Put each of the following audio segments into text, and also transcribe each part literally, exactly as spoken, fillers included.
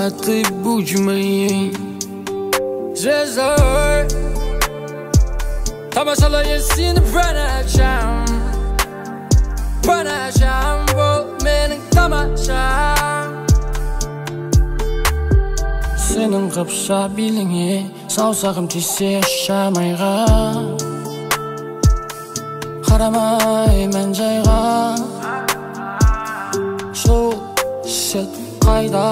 А ты будь моей звездой. Тамашалай сені бір ночам, бір ночам бол менің тамашам. Сенің қапса биліңе саусағым тисе шамайға, қарамай мән жайға. Сол сет қайда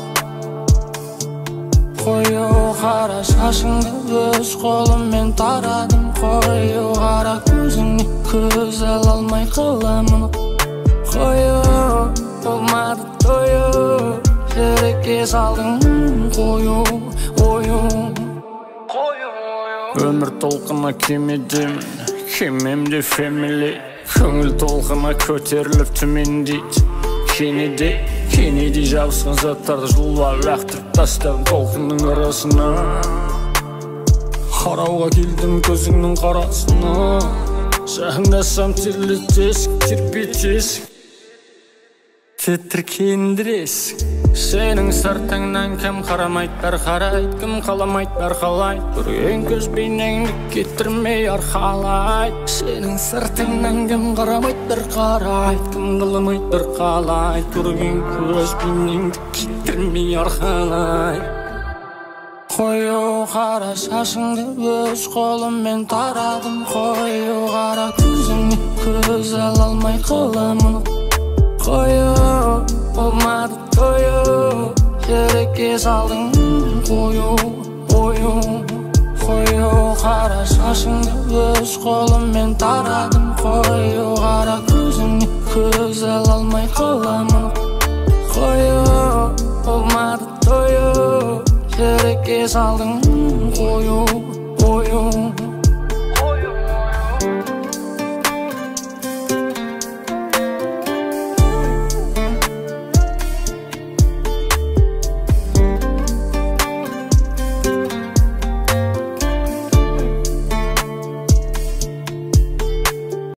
қою қара шашыңды өз қолыммен тарадым. Қою қара көзіңе көз ала алмай қаламын. Қою болмады тою, жүрекке салдың қою қою. Өмір толқына кемедемін, кемемде фэмили. Көңіл толқына көтеріліп төмендейді. Кенеде, кенеде жабысқан заттарды жұлып лақтырып тастадым толқынның арасына. Қарауға келдім көзіңнің қарасына, жақындасам терлі тесік, терпе тесік, тітіркендіресік. Сенің сыртыңнан кім қарамайдар қарайды, кім қаламайдар қалайды. Көрген көз бейнеңді кетірмей арқалайды. Сенің сыртыңнан кім қарамайдар қарайды, кім қаламайдар қалайды. Көрген көз бейнеңді кетірмей арқалайды. Қою қара шашыңды өз қолыммен тарадым. Қою қара көзіңе көз ала алмай қаламын. Қою болмады тою, жүрекке салдың қою қою. Қою қара шашыңды өз қолыммен тарадым. Қою қара көзіңе көз ала алмай қаламын. Қою болмады тою, жүрекке салдың қою қою.